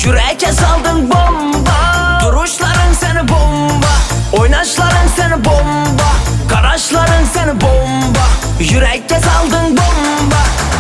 Yüreğe saldın bomba. Duruşların seni bomba, oynaşların seni bomba, karışların seni bomba. Yüreğe saldın bomba.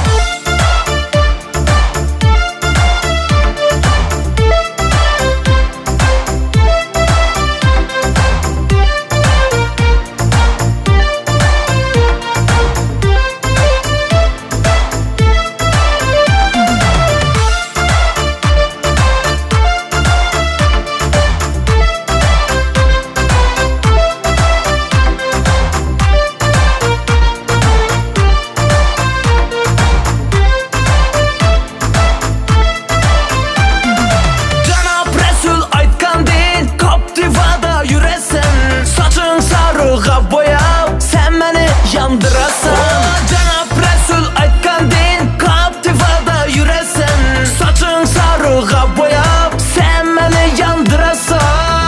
Yandırasan Cenab Resul aytkan din, Captiva'da yüresen. Saçın sarığa boyab, sen beni yandırasan.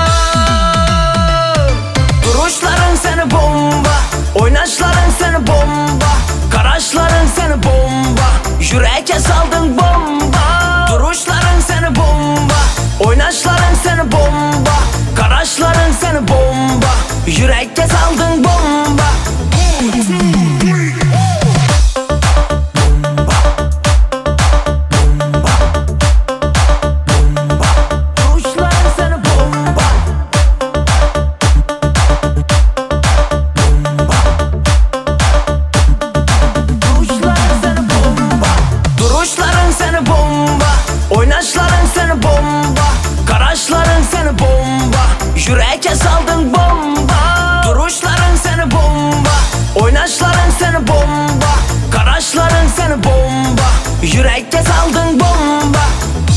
Duruşların seni bomba, oynaşların seni bomba, karışların seni bomba. Yüreğe saldın bomba. Duruşların seni bomba, oynaşların seni bomba, karışların seni bomba. Yüreğe saldın bomba. Oynaşların seni bomba, karışların seni bomba. Yüreğe saldın bomba. Duruşların seni bomba, oynaşların seni bomba, karışların seni bomba. Yüreğe saldın bomba.